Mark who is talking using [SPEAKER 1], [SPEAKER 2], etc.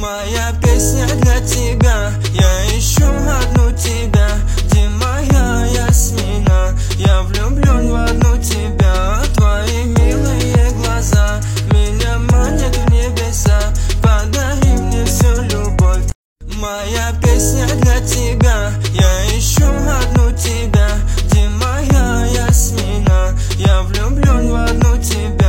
[SPEAKER 1] Моя песня для тебя, я ищу одну тебя. Ты моя Ясмина, я влюблен в одну тебя. Твои милые глаза меня манят в небеса. Подари мне всю любовь. Моя песня для тебя, я ищу одну тебя. Ты моя Ясмина, я влюблен в одну тебя.